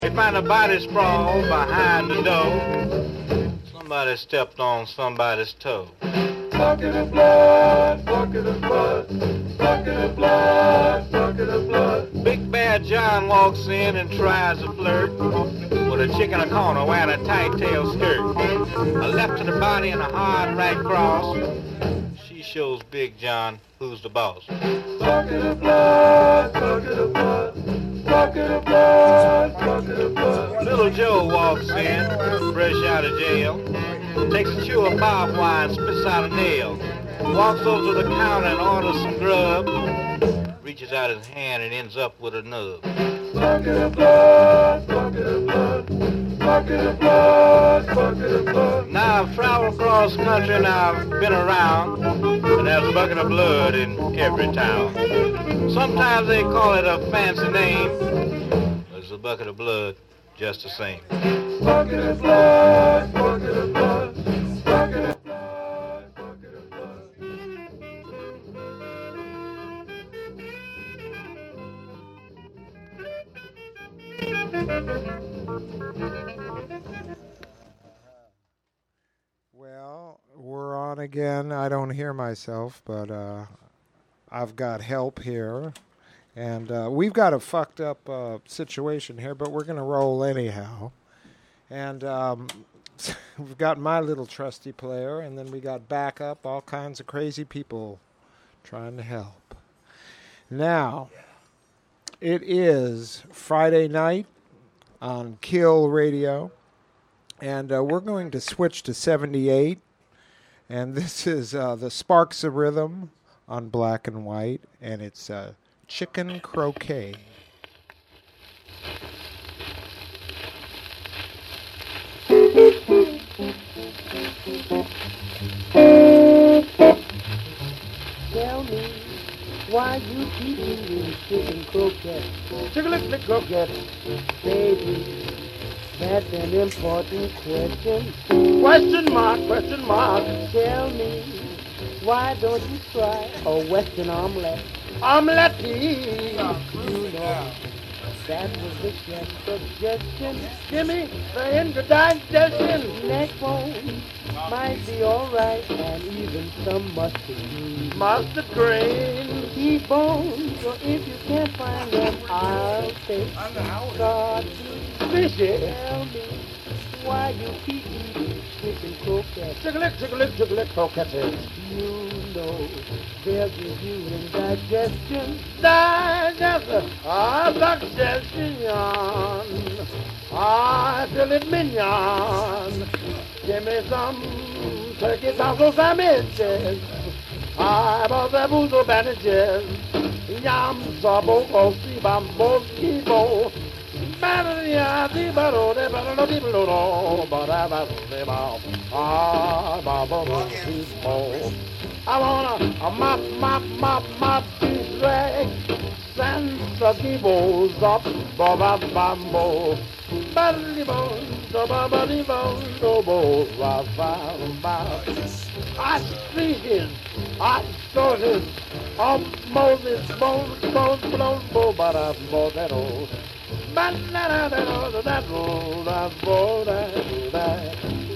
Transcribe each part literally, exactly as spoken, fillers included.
They find a body sprawled behind the door. Somebody stepped on somebody's toe. Bucket of blood, bucket of blood, bucket of blood, bucket of blood. Big Bad John walks in and tries to flirt with a chick in a corner wearing a tight tail skirt. A left to the body and a hard right cross. She shows Big John who's the boss. Bucket of blood, bucket of blood, bucket of blood, bucket of blood. Little Joe walks in, fresh out of jail, takes a chew of barbed wire and spits out a nail. Walks over to the counter and orders some grub. Reaches out his hand and ends up with a nub. Bucket of blood, bucket of blood, bucket of blood, bucket of blood. Now I've traveled across the country and I've been around, and there's a bucket of blood in every town. Sometimes they call it a fancy name, but it's a bucket of blood just the same. Bucket of blood, bucket of blood, bucket of blood, bucket of blood. Well, we're on again. I don't hear myself, but uh, I've got help here. And uh, we've got a fucked up uh, situation here, but we're going to roll anyhow. And um, we've got my little trusty player, and then we got backup, all kinds of crazy people trying to help. Now, it is Friday night on Kill Radio, and uh, we're going to switch to seventy-eight. And this is uh, the Sparks of Rhythm on Black and White, and it's uh, Chicken Croquet. Tell me why you keep eating chicken croquette. Chicken croquette. Baby, that's an important question. Question mark, question mark. Tell me, why don't you try a Western omelette? Omelette, please. You know, that was the chef's suggestion. Jimmy, the indigestion. Neck bone might be all-right, and even some mustard. Mustard grain. T-bones, or if you can't find them, I'll take God. Fishy. Tell me why you keep eating chicken croquettes. Chicken-lick, chicken-lick, chicken-lick croquettes. You know they'll give you indigestion. Digestion. Ah, digestion. Ah, filet mignon. Give me some turkey taco sandwiches. I bought the boozle bandages. Yam sabo, kosi, bambo, skibo. I want a mop, mop, mop, mop, these rags. Sansa bows up, baba bambo. Badly bones, babadi bones, no bows, hot speeches, hot sauces, of Moses, bones, bones, bones, bones, bada, bodero. Banana, that, that, that, that.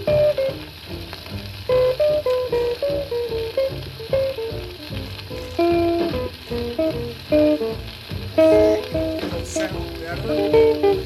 Sound better.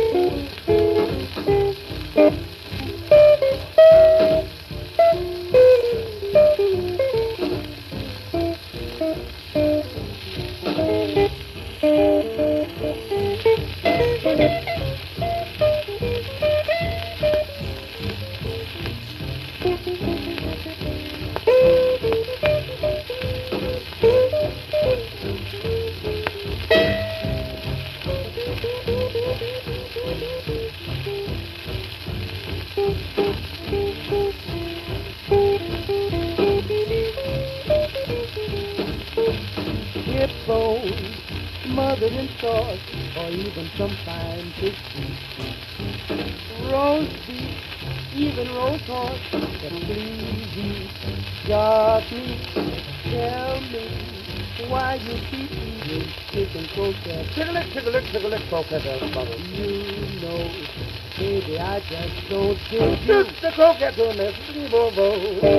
Hip bones, smothered in sauce, or even some fine fish. Roast beef, even roast horse, but please eat shark meat. Tell me why you keep eating chicken croquettes. Tickle-lick, tickle-lick, tickle-lick, croquettes. You know, baby, I just don't give you the croquettes on this bo-bo.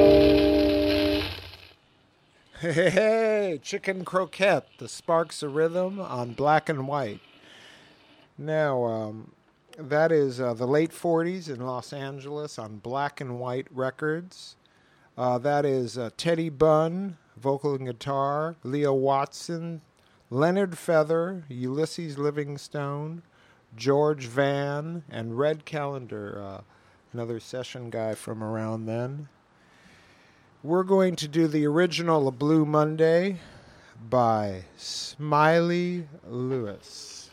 Hey, hey, hey, Chicken Croquette, the sparks of rhythm on Black and White. Now, um, that is uh, the late forties in Los Angeles on Black and White Records. Uh, that is uh, Teddy Bunn, vocal and guitar, Leo Watson, Leonard Feather, Ulysses Livingstone, George Van, and Red Callender, uh, another session guy from around then. We're going to do the original of Blue Monday by Smiley Lewis.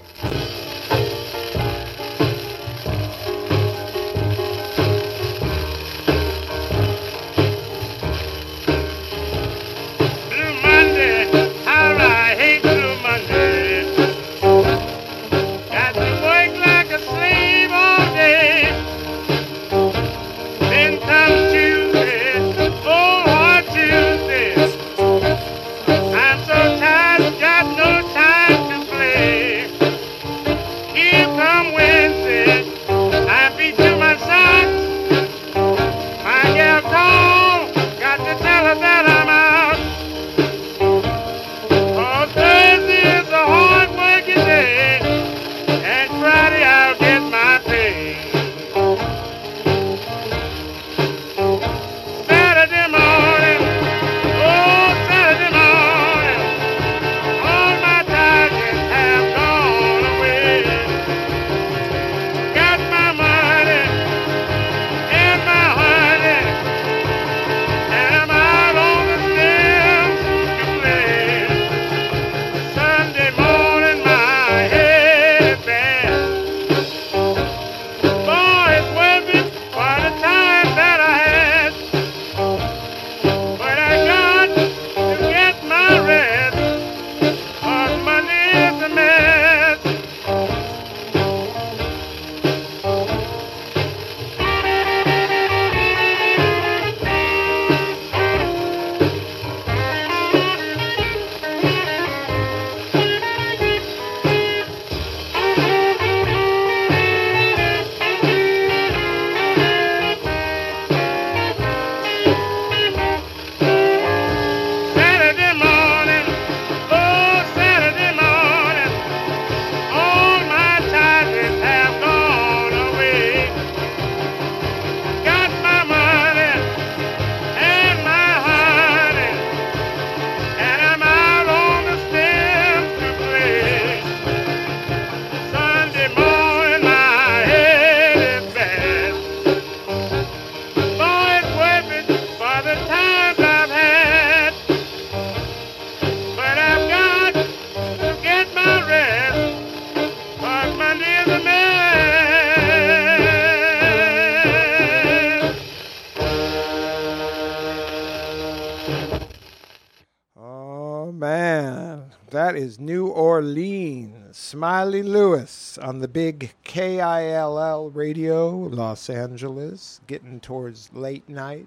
That is New Orleans. Smiley Lewis on the big K I L L radio, Los Angeles, getting towards late night.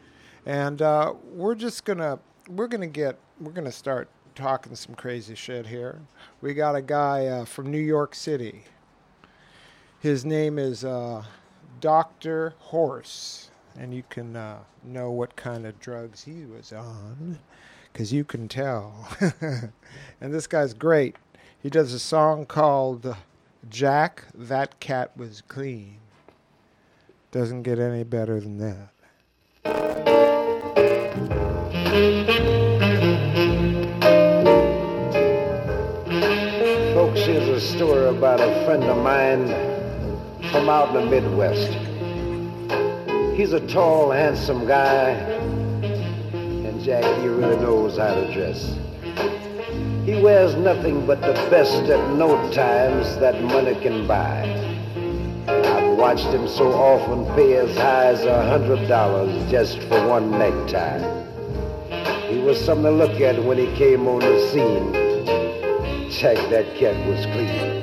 And uh, we're just gonna we're gonna get we're gonna start talking some crazy shit here. We got a guy uh, from New York City. His name is uh, Doctor Horse, and you can uh, know what kind of drugs he was on, because you can tell. And this guy's great. He does a song called Jack, That Cat Was Clean. Doesn't get any better than that. Folks, here's a story about a friend of mine from out in the Midwest. He's a tall, handsome guy, and Jack, he really knows how to dress. He wears nothing but the best at no times that money can buy. I've watched him so often pay as high as a hundred dollars just for one necktie. He was something to look at when he came on the scene. Jack, that cat was clean.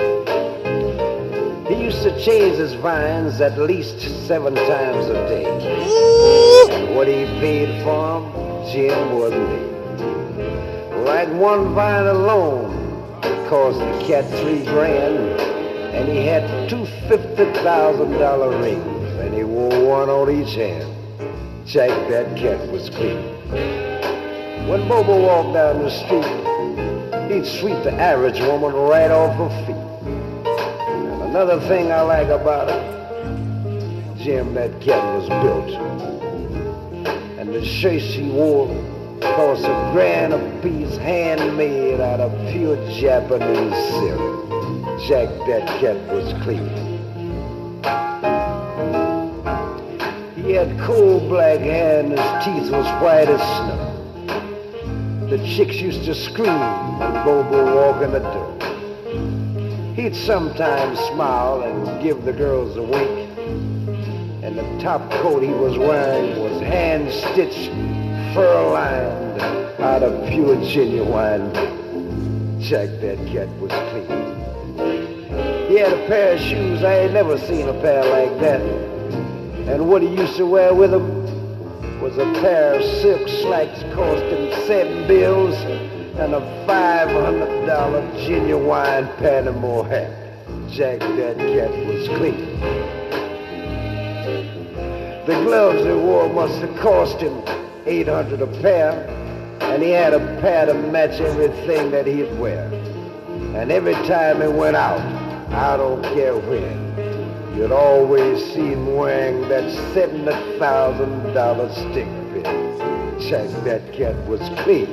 He used to change his vines at least seven times a day. And what he paid for them, Jim wasn't paid. Like one vine alone cost the cat three grand, and he had two fifty thousand dollar rings, and he wore one on each hand. Jack, that cat was clean. When Bobo walked down the street, he'd sweep the average woman right off her feet. And another thing I like about it, Jim, that cat was built. And the shirts he wore cost a grand a piece, handmade out of pure Japanese silk. Jack, that cat was clean. He had coal black hair and his teeth was white as snow. The chicks used to scream when Bobo walked in the door. He'd sometimes smile and give the girls a wink. And the top coat he was wearing was hand-stitched, fur-lined, out of pure genuine. Jack, that cat was clean. He had a pair of shoes, I ain't never seen a pair like that. And what he used to wear with them was a pair of silk slacks costing seven bills and a five hundred dollar genuine Panama hat. Jack, that cat was clean. The gloves he wore must have cost him eight hundred a pair, and he had a pair to match everything that he'd wear. And every time he went out, I don't care when, you'd always see him wearing that seventy thousand dollar stick fit. Jack, that cat was clean.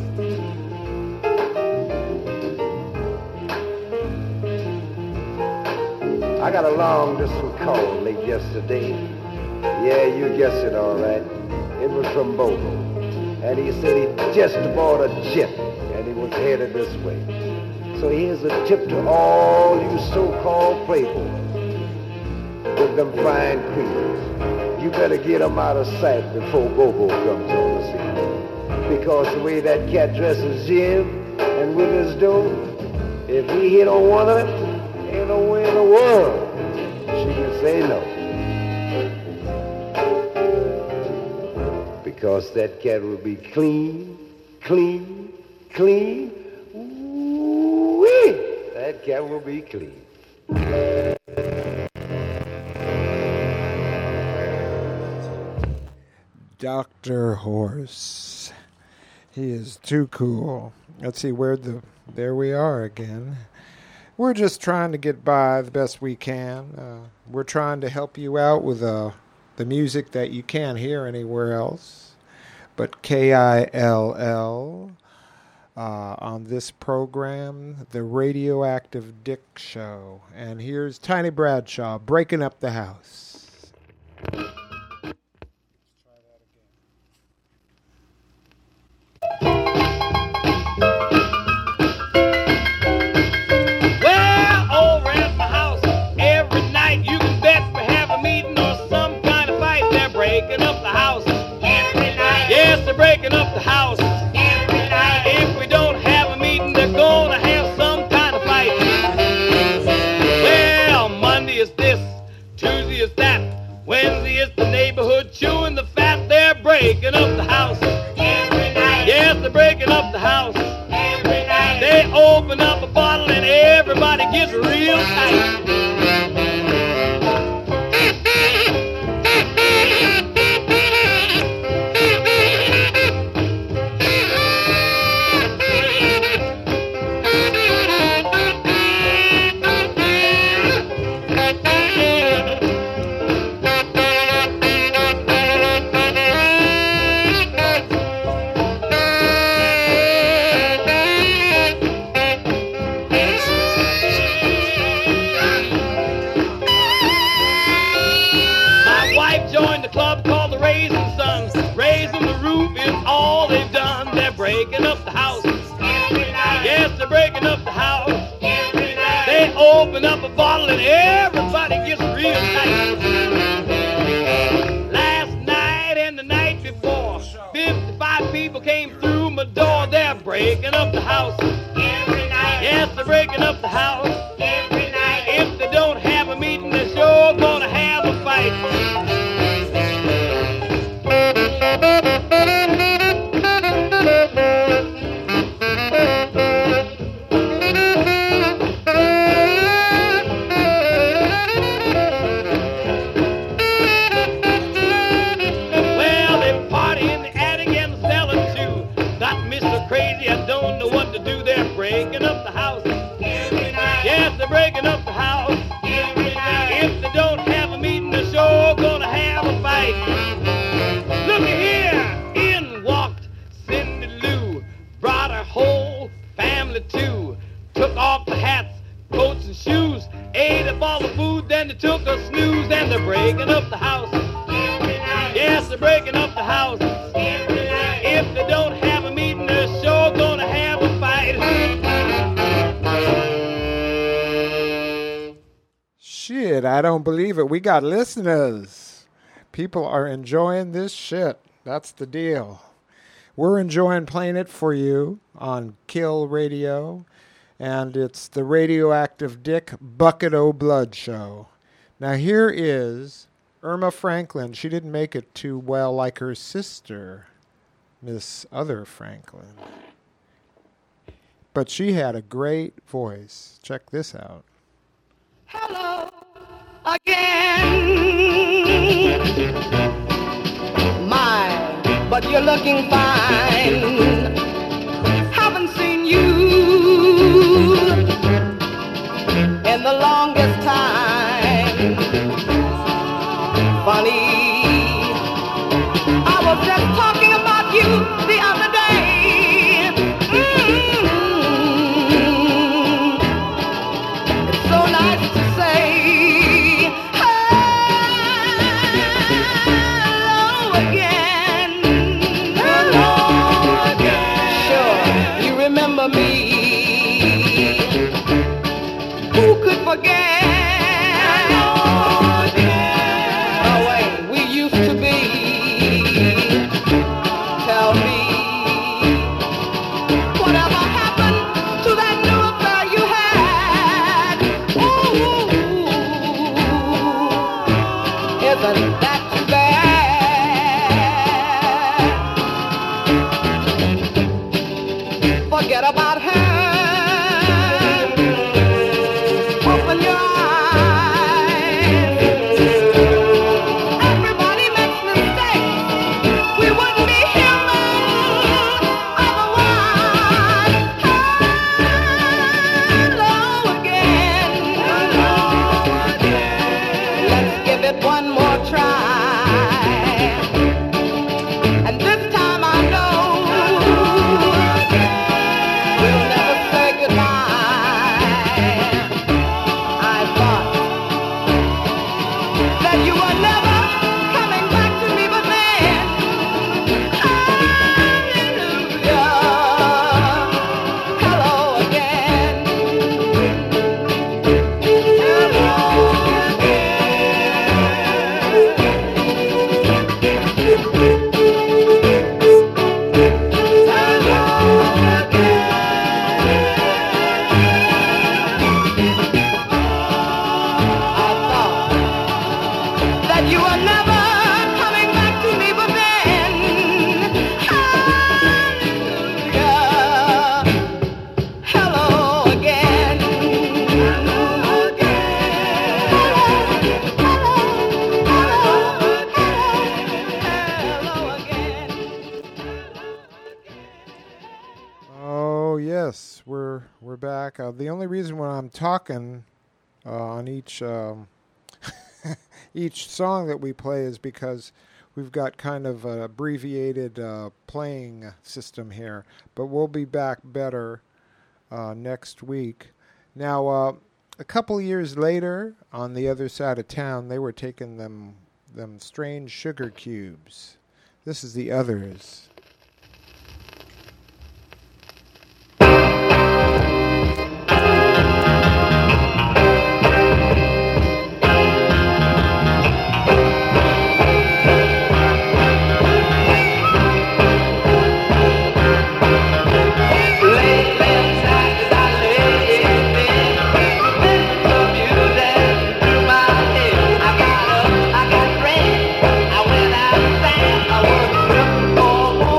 I got a long distance call late yesterday. Yeah, you guessed it all right. It was from Bobo. And he said he just bought a jet and he was headed this way. So here's a tip to all you so-called playboys with them fine queens. You better get them out of sight before Bobo comes on the scene. Because the way that cat dresses Jim and with his dough, if he hit on one of them, ain't no way in the world she can say no. Because that cat will be clean, clean, clean. Ooh-wee! That cat will be clean. Doctor Horse. He is too cool. Let's see where the... There we are again. We're just trying to get by the best we can. Uh, we're trying to help you out with uh, the music that you can't hear anywhere else. But K I L L uh, on this program, The Radioactive Dick Show. And here's Tiny Bradshaw breaking up the house. Well, over at my house, every night you can bet we have a meeting or some kind of fight. They're breaking up the house. Yes, they're breaking up the house. Every night. If we don't have a meeting, they're gonna have some kind of fight. Well, Monday is this, Tuesday is that, Wednesday is the neighborhood chewing the fat. They're breaking up the house. Every night. Yes, they're breaking up the house. Every night. They open up a bottle and everybody gets real tight. Breaking up the house. Yes, they're breaking up the house. They open up a bottle and everybody gets real tight. Last night and the night before, fifty-five people came through my door. They're breaking up the house. Yes, they're breaking up the house. If they don't have a meeting, they're sure gonna have a fight. all the food, then they took a snooze, and they're breaking up the house. Yes, they're breaking up the house. If they don't have a meeting, they're sure gonna have a fight. Shit, I don't believe it. We got listeners. People are enjoying this shit. That's the deal. We're enjoying playing it for you on Kill Radio. And it's the Radioactive Dick Bucket O' Blood show. Now here is Irma Franklin. She didn't make it too well like her sister, Miss Other Franklin. But she had a great voice. Check this out. Hello again. My, but you're looking fine. Haven't seen you in the longest time. Funny, I was just talking about you the other day. Mm-hmm. It's so nice to say hello again. Hello again. Sure, you remember me. Who could forget? Forget about her. Open your eyes. Everybody makes mistakes. We wouldn't be human otherwise. Hello again. Hello again. Let's give it one more try. And this time I know we'll never say goodbye. I thought that you were never coming back to me, but then, hallelujah, hello again. That you are never coming back to me, but then, hallelujah, hello again. Hello again. Hello, hello, hello, hello again. Oh yes, we're we're back. Uh, the only reason when I'm talking uh, on each um, each song that we play is because we've got kind of an abbreviated uh, playing system here. But we'll be back better uh, next week. Now, uh, a couple years later, on the other side of town, they were taking them them strange sugar cubes. This is the Others. I got friends. I went out and sang. I was a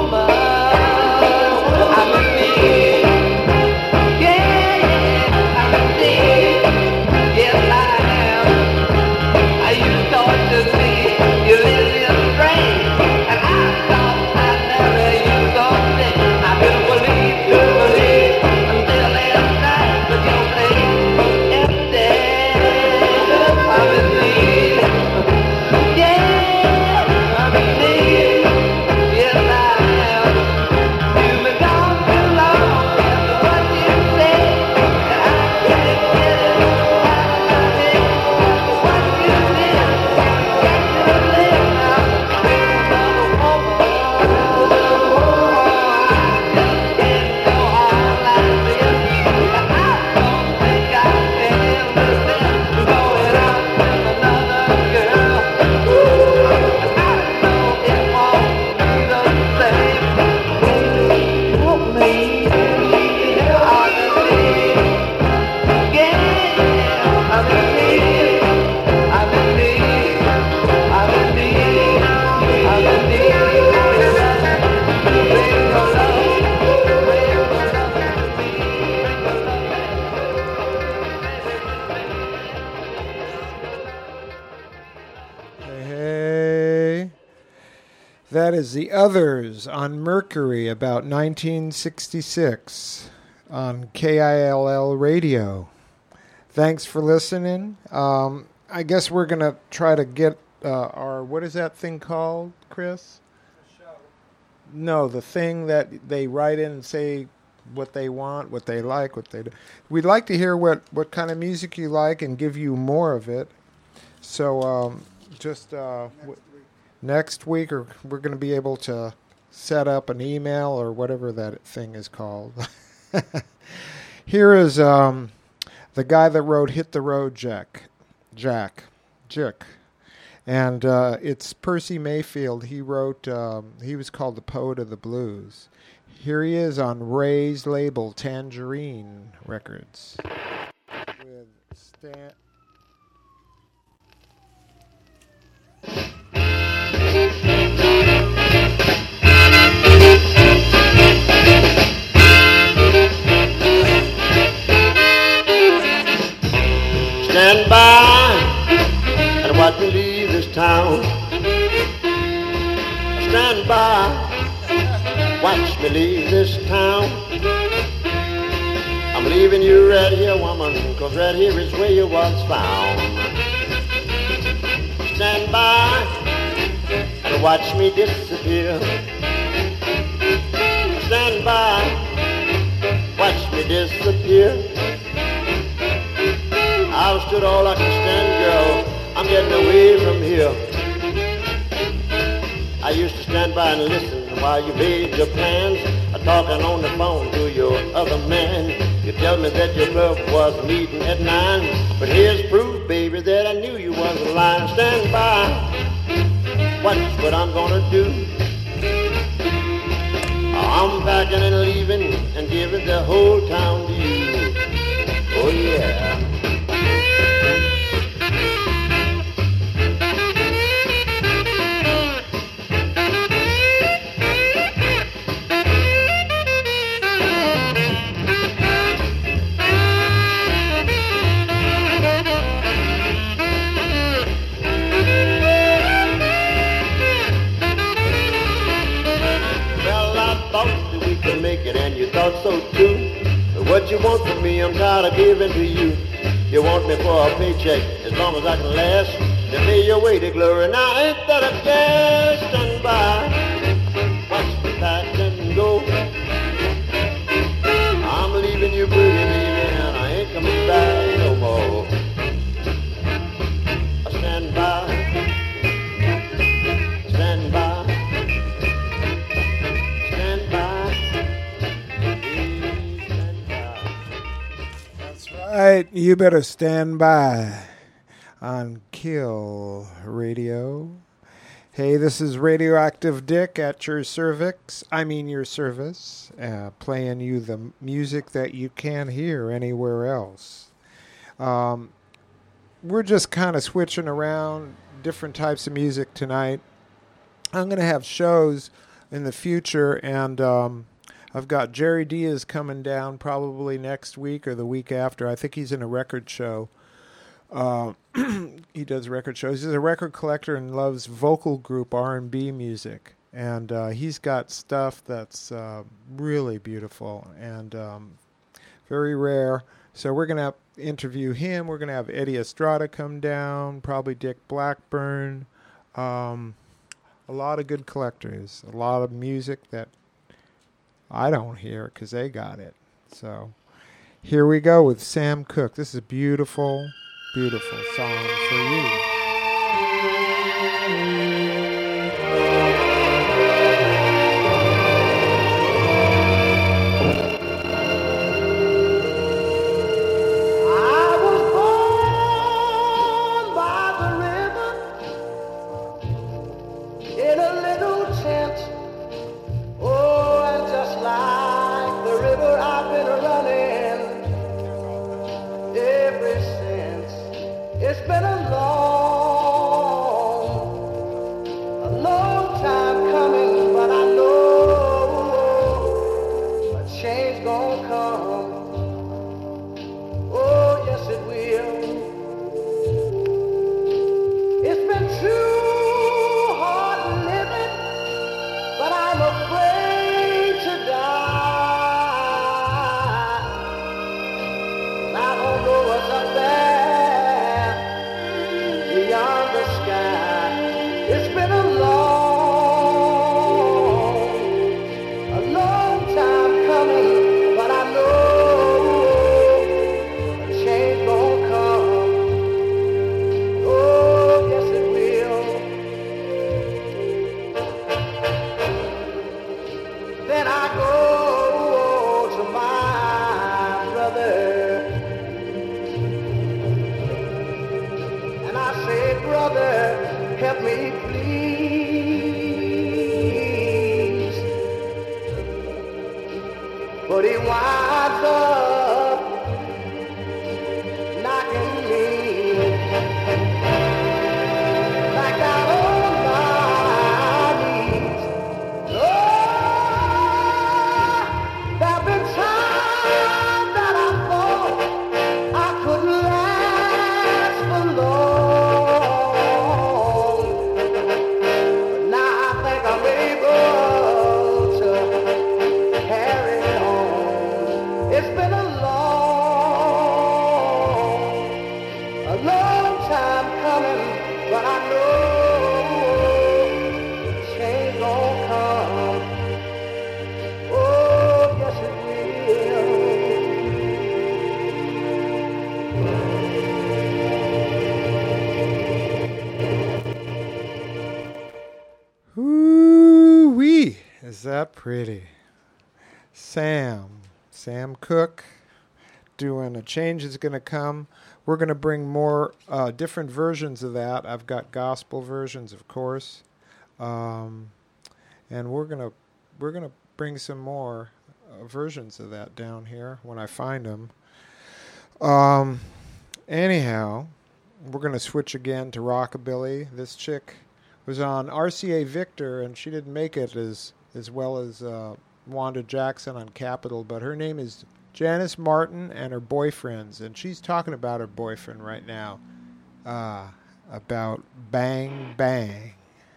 That is The Others on Mercury about nineteen sixty-six on K I L L radio. Thanks for listening. Um, I guess we're going to try to get uh, our, what is that thing called, Chris? The show. No, the thing that they write in and say what they want, what they like, what they do. We'd like to hear what, what kind of music you like and give you more of it. So um, just uh, next, w- week. next week, or we're going to be able to set up an email or whatever that thing is called. Here is um, the guy that wrote "Hit the Road, Jack," Jack, Jick, and uh, it's Percy Mayfield. He wrote. Um, he was called the Poet of the Blues. Here he is on Ray's label, Tangerine Records, with Stan. Stand by and watch me leave this town. Stand by, watch me leave this town. I'm leaving you right here, woman, 'cause right here is where you was found. Stand by and watch me disappear. Stand by, watch me disappear. I've stood all I can stand, girl. I'm getting away from here. I used to stand by and listen while you made your plans, talking on the phone to your other man. You tell me that your club was meeting at nine, but here's proof, baby, that I knew you wasn't lying. Stand by, watch what I'm gonna do. I'm packing and leaving and giving the whole town to you. Oh yeah. And you thought so too. But what you want from me, I'm tired of giving to you. You want me for a paycheck as long as I can last. Then pay your way to glory. Now ain't that a gas? Stand by, watch me pack and go. I'm leaving you pretty, baby, and I ain't coming back no more. I stand by, stand by. Right, you better stand by on Kill Radio. Hey, this is Radioactive Dick at your cervix. I mean your service, uh, playing you the music that you can't hear anywhere else. Um, we're just kind of switching around different types of music tonight. I'm going to have shows in the future, and um, I've got Jerry Diaz coming down probably next week or the week after. I think he's in a record show. Uh, he does record shows. He's a record collector and loves vocal group R and B music. And uh, he's got stuff that's uh, really beautiful and um, very rare. So we're going to interview him. We're going to have Eddie Estrada come down, probably Dick Blackburn. Um, a lot of good collectors. A lot of music that I don't hear because they got it. So here we go with Sam Cooke. This is a beautiful, beautiful song for you. I was born by the river in a little tent. Oh, and just like the river I've been running ever since. It's been a long, say, brother, help me please. But he winds up knocking me back down on my knees. Oh, there've been times that I thought I couldn't last for long. But now I think I'm able to carry on. It's been a long, a long time coming, but I know change gon' come. Oh, yes it will. Ooh wee, is that pretty? Sam, Sam Cooke, doing A Change Is Gonna Come. We're gonna bring more uh, different versions of that. I've got gospel versions, of course, um, and we're gonna we're gonna bring some more uh, versions of that down here when I find them. Um, anyhow, we're gonna switch again to rockabilly. This chick was on R C A Victor, and she didn't make it as as well as uh, Wanda Jackson on Capitol, but her name is Janice Martin and her boyfriends, and she's talking about her boyfriend right now, uh, about Bang Bang.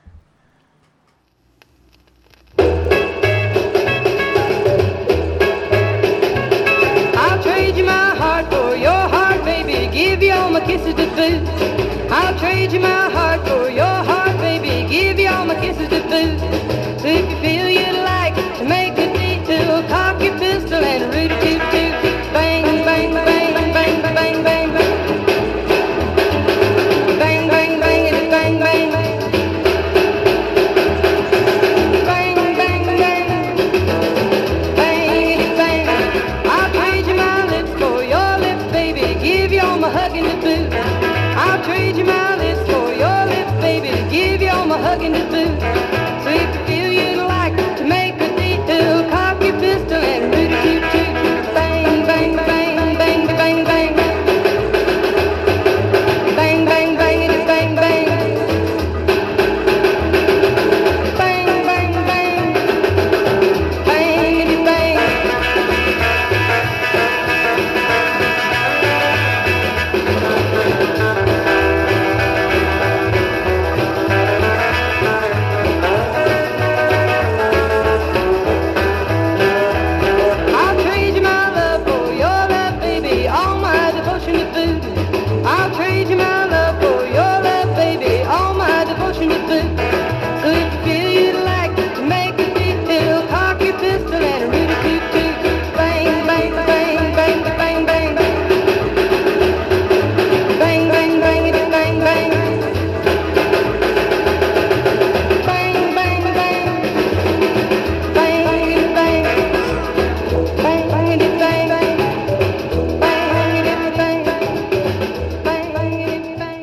I'll trade you my heart for your heart, baby. Give you all my kisses to boot. I'll trade you my heart for your heart, baby. Give you all my kisses to boot. So if you feel you'd like to make a detour, cock your pistol and root a toot toot. Bang, bang, bang, bang, bang, bang, bang. Bang, bang, bang, it bang, bang. Bang, bang, bang. Bang, it bang. I'll trade you my lips for your lips, baby. Give you all my hugging to boot. I'll trade you my lips for your lips, baby. Give you all my hugging to boot. So if you feel you'd like to make a detour, cock your pistol and root a toot toot. Bang, bang, bang, bang, bang, bang. Bang, bang, bang, it is bang, bang. Bang, bang, bang. Bang, it is bang. I'll trade you my love for your love, baby. All my devotion to boot. I'll trade you my love for your love, baby. All my devotion to boot. So if you feel you'd like to make a detail, cock your pistol and root a toot toot. Bang, bang, bang, bang, bang, bang. Bang, bang, bang, it is bang, bang. Bang, bang, bang. Bang, it is bang. Bang, bang, it is bang, bang. Bang, it is bang. Bang, bang, it is bang.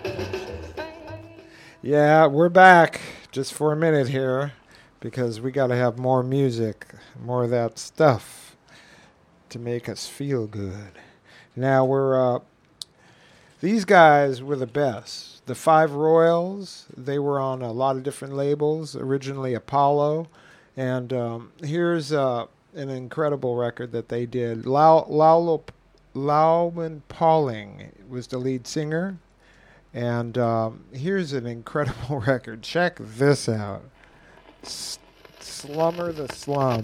Yeah, we're back just for a minute here because we got to have more music, more of that stuff to make us feel good. Now we're uh, these guys were the best. The Five Royals, they were on a lot of different labels, originally Apollo, and um, here's uh, an incredible record that they did. Lau Laulo Lauman Pauling was the lead singer. And um, here's an incredible record. Check this out. S- Slummer the Slum.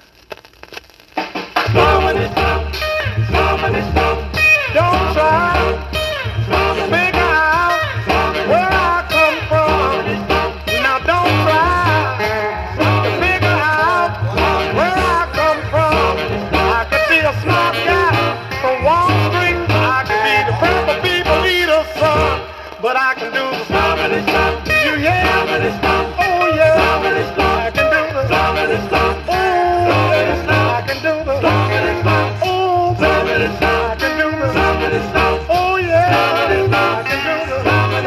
Don't try to figure out where I come from. Now don't try to figure out where I come from. I could be a smart guy from Wall Street. I could be the pepper people leader's son. But I can do the somebody stuff. Do you hear? Somebody stuff. Oh yeah. Somebody stuff. I can do the somebody stuff. Oh yeah. I can do the somebody stuff. Oh somebody stuff. I can do the somebody stuff. Oh yeah. I can do the somebody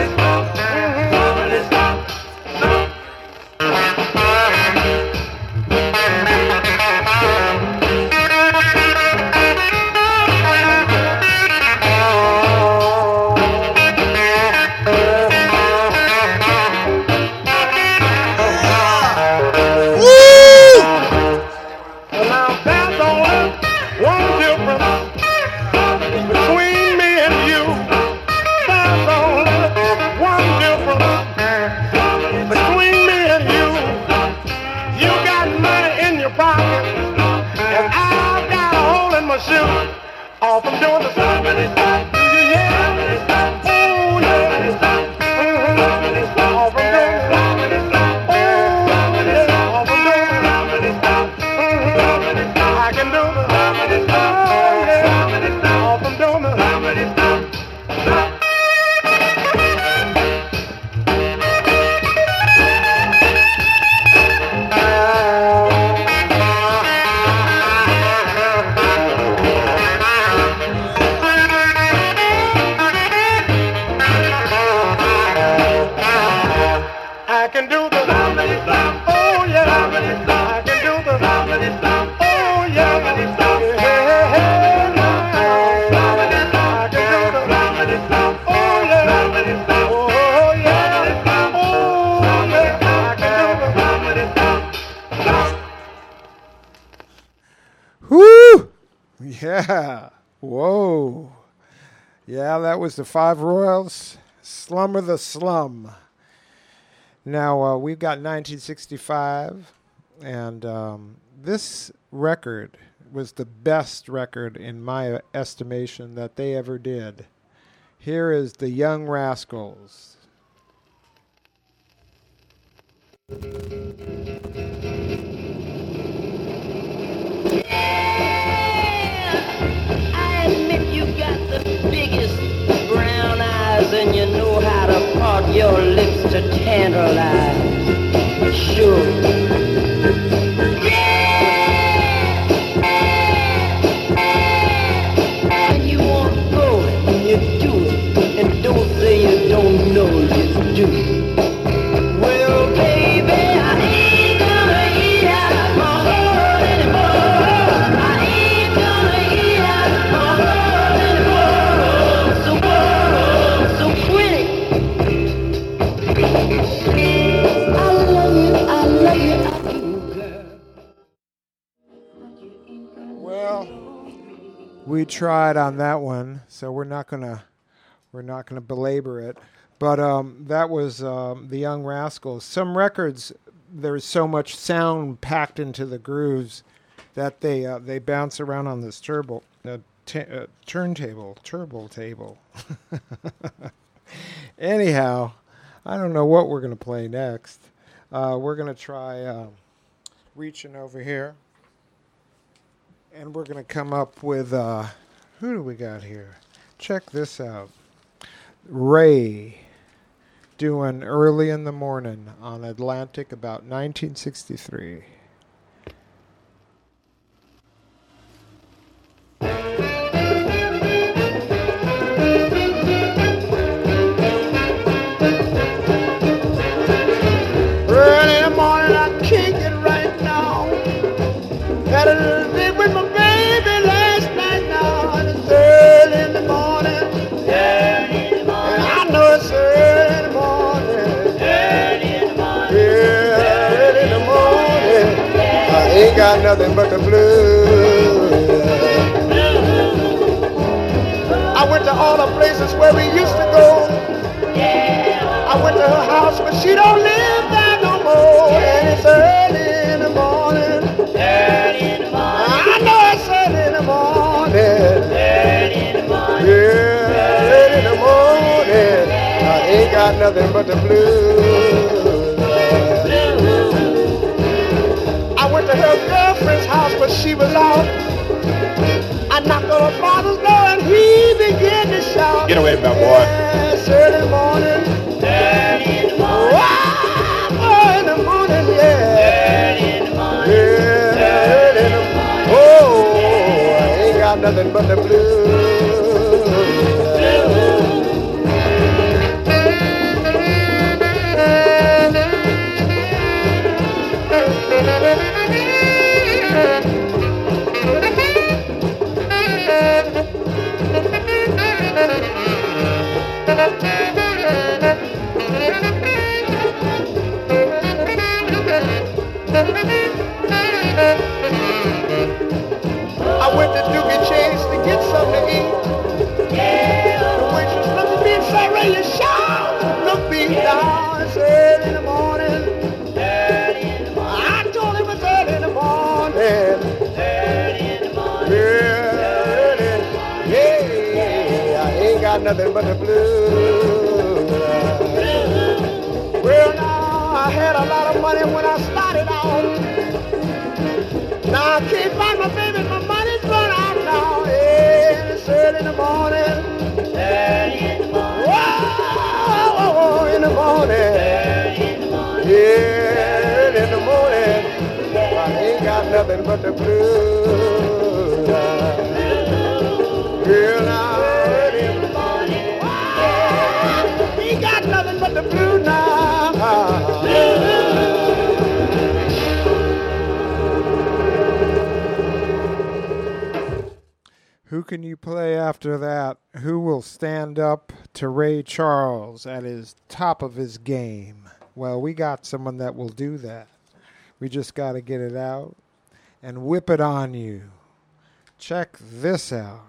Yeah. Whoa. Yeah, that was the Five Royals. Slumber the Slum. Now, uh, we've got nineteen sixty-five, and um, this record was the best record in my estimation that they ever did. Here is the Young Rascals. I admit you got the biggest brown eyes and you know how to part your lips to tantalize. Sure. Yeah! And you want to go and you do it. And don't say you don't know you do. Well, baby, I ain't gonna eat out my heart anymore. I ain't gonna eat out my heart anymore. So, so quit it. I love you, I love you, I do, girl. Well, we tried on that one, so we're not gonna we're not gonna belabor it. But um, that was um, the Young Rascals. Some records, there's so much sound packed into the grooves that they uh, they bounce around on this turbo uh, t- uh, turntable, turbo table. Anyhow, I don't know what we're gonna play next. Uh, we're gonna try uh, reaching over here, and we're gonna come up with uh, who do we got here? Check this out. Ray doing Early in the Morning on Atlantic about nineteen sixty-three. Early in the morning, I can't get right now. Had a little bit with my baby last night now. And it's early in the morning. Early in the morning. And I know it's early in the morning. Early in the morning. Yeah, early in the morning. I ain't got nothing but the blues. I went to all the places where we used to go. I went to her house, but she don't live there no more. And it's early in the morning. Early in the morning. I know it's early in the morning. Early in the morning. Yeah, early in the morning. I ain't got nothing but the blues. I went to her girlfriend's house, but she was out. I knocked on her father's door and he began to shout. Get away from that boy. Yeah, it's early morning. Early in the morning. Wow, early in the morning, yeah. Early in the morning. Yeah, early in the morning. Oh, I ain't got nothing but the blues. I went to Dookie Chase to get something to eat. The waitress looked at me and said, Ray, you sure look me down. It's early in the morning. I told him it's early in the morning. Yeah, early. Yeah, I ain't got nothing but the blues. Well, now, I had a lot of money when I started out. Now I can't find my baby, my money's run out now. Yeah, it's early in the morning. Early in the morning. Whoa, in the morning. Early in the morning. Yeah, early in the morning. I ain't got nothing but the blues. Girl, now early in the morning. Whoa, ain't got nothing but the blues now. Who can you play after that? Who will stand up to Ray Charles at his top of his game? Well, we got someone that will do that. We just got to get it out and whip it on you. Check this out.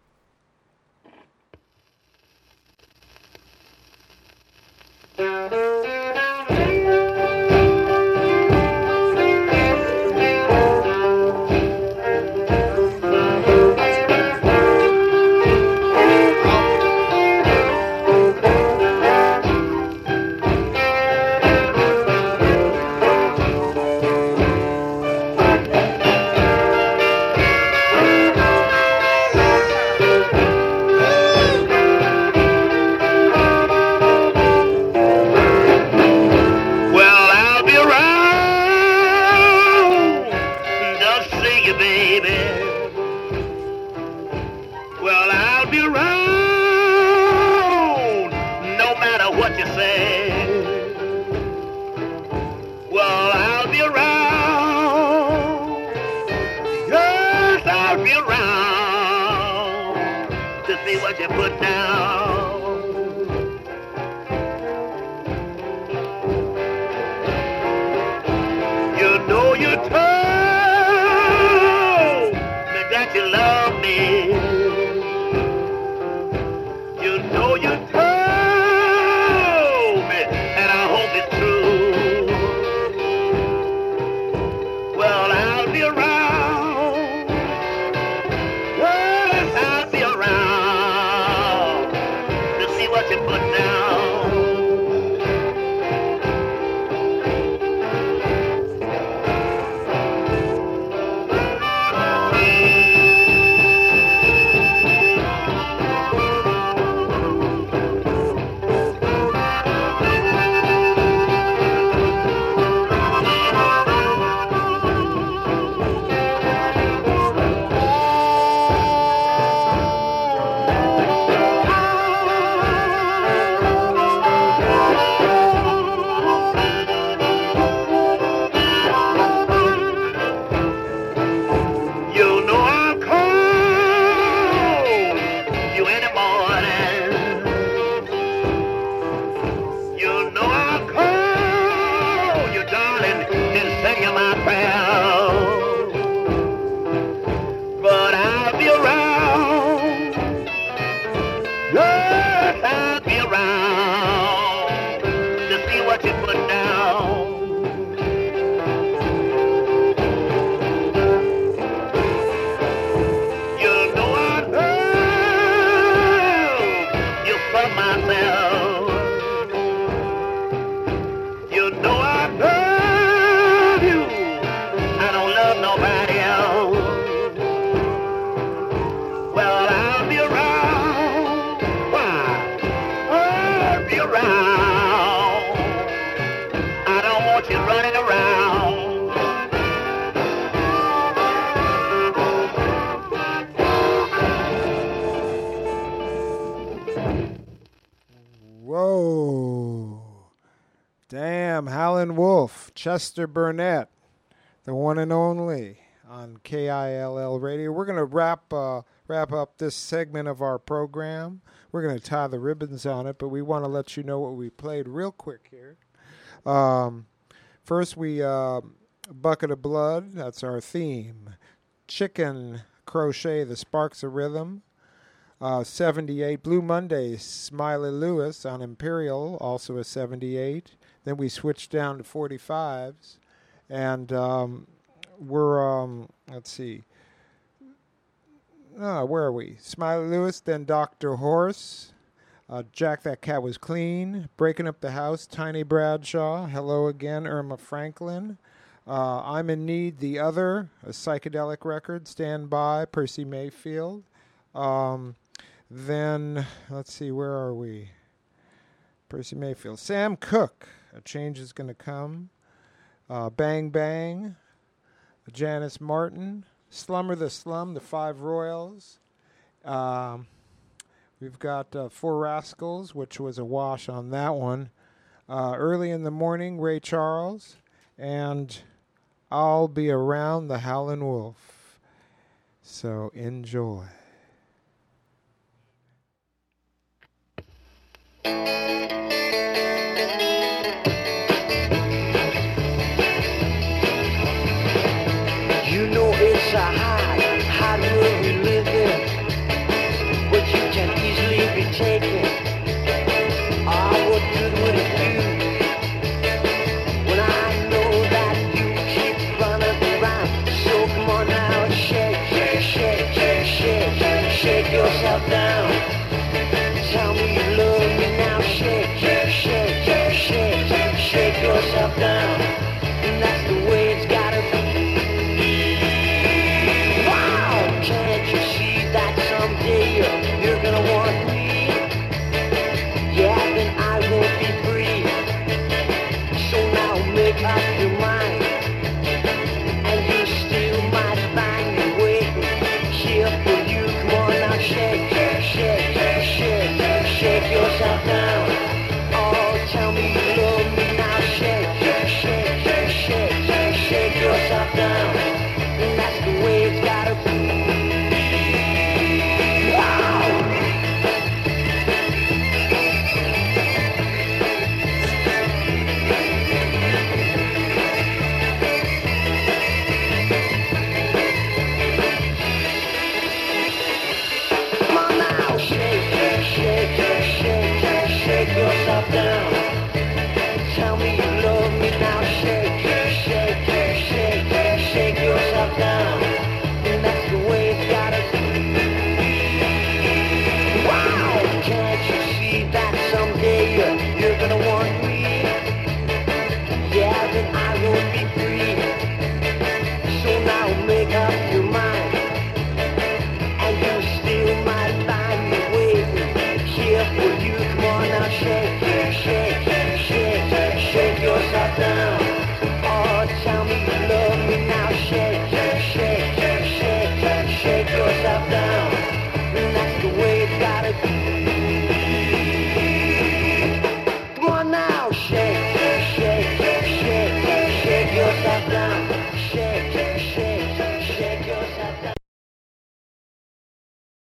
Chester Burnett, the one and only, on K I L L Radio. We're going to wrap uh, wrap up this segment of our program. We're going to tie the ribbons on it, but we want to let you know what we played real quick here. Um, first, we uh, Bucket of Blood, that's our theme. Chicken Crochet, The Sparks of Rhythm. Uh, seventy-eight, Blue Monday, Smiley Lewis on Imperial, also a seventy-eight. Then we switched down to forty-fives, and um, we're, um, let's see, oh, where are we? Smiley Lewis, then Doctor Horse, uh, Jack That Cat Was Clean, Breaking Up the House, Tiny Bradshaw, Hello Again, Irma Franklin, uh, I'm in Need, The Other, a psychedelic record, Stand By, Percy Mayfield. Um, then, let's see, where are we? Percy Mayfield. Sam Cooke, A Change Is Gonna Come. Uh, Bang Bang. Janice Martin. Slumber the Slum, The Five Royals. Um, we've got uh, Four Rascals, which was a wash on that one. Uh, Early in the Morning, Ray Charles. And I'll Be Around, the Howlin' Wolf. So enjoy. You know it's a hot, hot world ship.